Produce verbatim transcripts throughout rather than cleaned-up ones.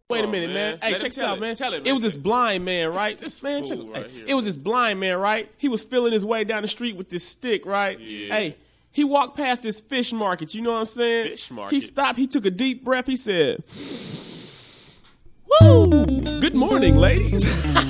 Wait a Oh, minute, man. man. Hey, Let check him this tell out, it. man. Tell it, It man. was this blind man, right? this man, check, fool hey, right here, it was man. this blind man, right? He was feeling his way down the street with this stick, right? Yeah. Hey, he walked past this fish market. You know what I'm saying? Fish market. He stopped. He took a deep breath. He said, "Woo! Good morning, ladies."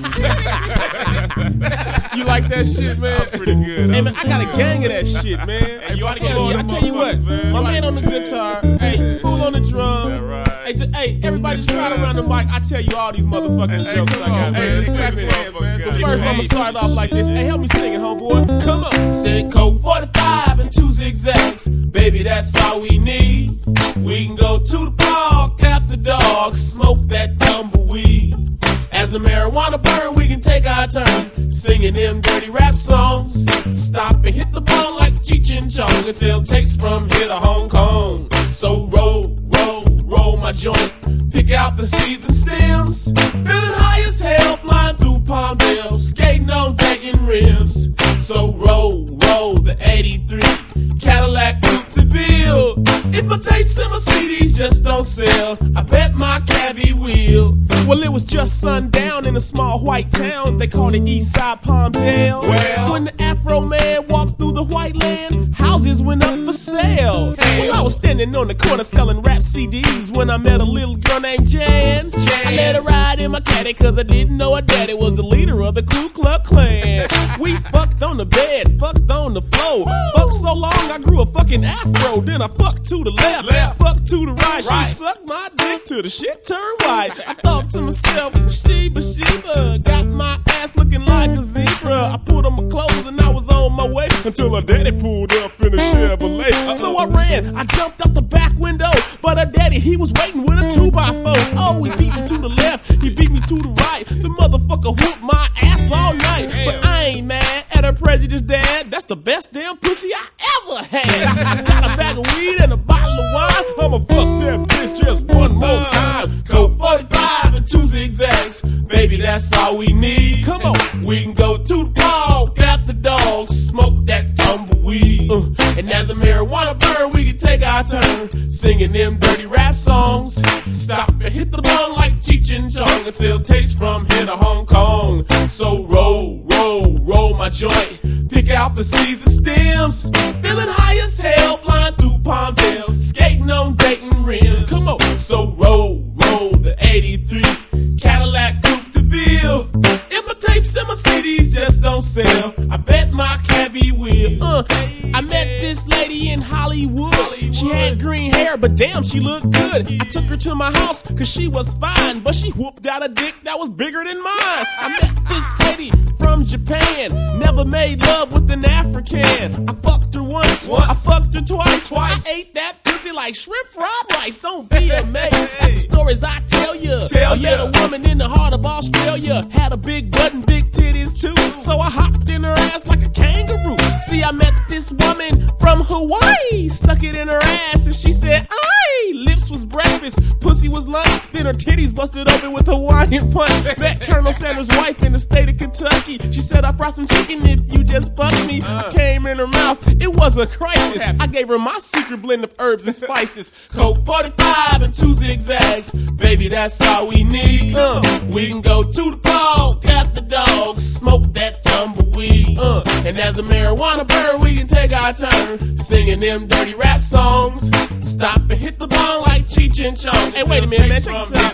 You like that shit, man? That was pretty good. Hey, That man, I got a gang of that shit, man. Hey, you I oughta tell get all you, I them tell you what, motherfuckers, man. my You man oughta- on the guitar, hey, fool on the drum. That right. Hey, just, hey, everybody just crowd around the mic. I tell you all these motherfucking Hey, jokes come I got, on, man. man. Let's clap This your hands, motherfucker man. got So it. first, I'm gonna start off like this. Hey, help me sing it, homeboy. Come on. Said Coke forty-five and two zigzags. Baby, that's all we need. We can go to the park, after dark, smoke that tumbleweed. As the marijuana burn, we can take our turn singing them dirty rap songs. Stop and hit the ball like Cheech and Chong and sell tapes from here to Hong Kong. So roll, roll, roll my joint. Pick out the seeds and stems. Feeling high as hell, flying through Palmdale, skating on Dayton rims. So roll, roll the eighty-three Cadillac Coupe de Ville. If my tapes and my C Ds just don't sell, I bet my cabbie will. Well, it was just sundown in a small white town. They called it Eastside Palmdale. Well. When the Afro man walked through the white land, houses went up for sale. Well, I was standing on the corner selling rap C Ds when I met a little girl named Jan. Jan. I let her ride in my caddy cause I didn't know her daddy was the leader of the Ku Klux Klan. We fucked on the bed, fucked on the floor. Fucked so long I grew a fucking afro. Then I fucked to the left, Left. fucked to the right. Right. She sucked my dick till the shit turned white. I thought to myself, Sheba, Sheba, got my ass looking like a zebra. I put on my clothes and I was on my way until her daddy pulled up in a Chevrolet. So I ran, I jumped out the back window, but her daddy, he was waiting with a two by four. Oh, he beat me to the left, he beat me to the right. The motherfucker whooped my ass all night. But I ain't mad at her prejudiced dad. That's the best damn pussy I ever had. I got a bag of weed and a bottle of wine. I'ma fuck that bitch just one more time. Coke forty-five and two zigzags. Baby, that's all we need. Come on. We can go to the park, after dog, smoke that tumbleweed. Uh, and as the marijuana burn, we can take our turn singing them dirty rap songs. Stop and hit the bong like Cheech and Chong and sell tapes from here to Hong Kong. So roll, roll, roll my joint. Pick out the seeds and stems. Feeling high as hell, flying through Palmdale, skating on Dayton rims. Come on. So roll, roll the eighty-three Cadillac Coupe de Ville. If my tapes and my C Ds just don't sell, I bet my cabbie will. Uh, I met this lady in Hollywood. She had green hair, but damn, she looked good. I took her to my house, cause she was fine, but she whooped out a dick that was bigger than mine. I met this lady from Japan, never made love with an African. I fucked her once, Once. I fucked her twice. Twice. I ate that pussy like shrimp fried rice. Don't be amazed at the stories I tell you. Tell I met ya. a woman in the heart of Australia, had a big butt and big titties too. So I hopped in her ass like a kangaroo. See, I met this woman from Hawaii, stuck it in her ass and she said, aye. Lips was breakfast, pussy was lunch, then her titties busted open with Hawaiian punch. Met Colonel Sanders' wife in the state of Kentucky. She said, I brought some chicken if you just fuck me. I came in her mouth, it was a crisis. I gave her my secret blend of herbs and spices. Coke forty-five and two zigzags. Baby, that's all we need. Uh, we can go to the park, after dog, smoke that tumbleweed. Uh, and as the marijuana burn, we can take our turn singing them dirty rap songs. Stop and hit the bong like Cheech and Chong. Hey, wait a minute, man. Check this out.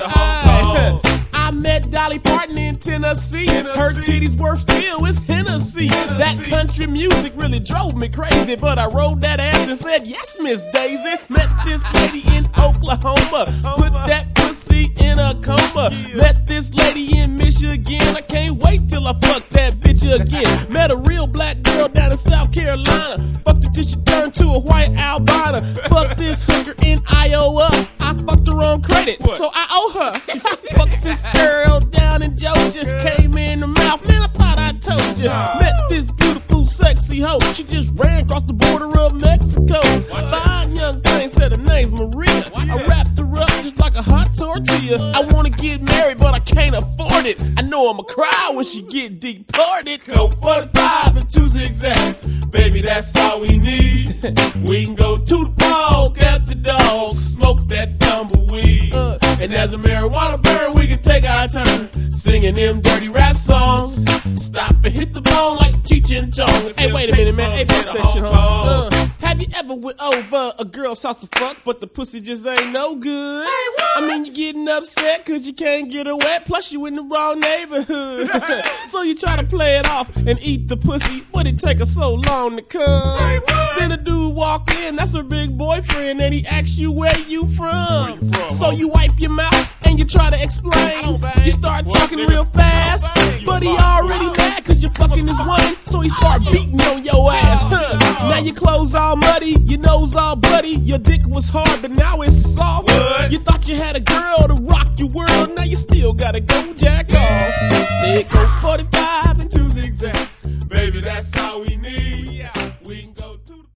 I, I met Dolly Parton in Tennessee. Tennessee. Her titties were filled with Hennessy. Tennessee. That country music really drove me crazy, but I rolled that ass and said, yes, Miss Daisy. Met this lady in Oklahoma. Put that pussy in a coma. Yeah. Met this lady in Michigan. I can't wait till I fuck that bitch again. Met a real black girl down in South Carolina. Fucked her till she turned to a white albino. Fucked this hooker in Iowa. I fucked her on credit, What? so I owe her. Fucked this girl down in Georgia. Came in her mouth, man, I thought I told you. Nah. Met this beautiful, sexy hoe. She just ran across the border of Mexico. Fine young thing, said her name's Maria. I wrapped her up just like like a hot tortilla. I wanna get married, but I can't afford it. I know I'ma cry when she get deported. Coke forty-five and two zigzags, baby, that's all we need. We can go to the park at the dog, smoke that tumbleweed. Uh, and as a marijuana burn, we can take our turn singing them dirty rap songs. Stop and hit the bone like Cheech and Chong. Hey, wait a minute, man. Hey, put that shit on. Uh, have you ever went over a girl's house to fuck, but the pussy just ain't no good? Say what? I mean, you getting upset cause you can't get her wet, plus you in the wrong neighborhood. So you try to play it off and eat the pussy, but it take her so long to come. Say what? Then a dude walk in, that's her big boyfriend, and he asks you where you from. Where you from, so huh? you wipe your mouth and you try to explain. You start What, talking nigga? real fast, You but he about- already mad cause you fucking his woman, so he start beating on your ass. Huh. Now your clothes all muddy, your nose all bloody, your dick was hard but now it's soft. What? You thought you had a girl to rock your world, now you still gotta go jack off. Say it, Coke forty-five and two zigzags, baby, that's all we need.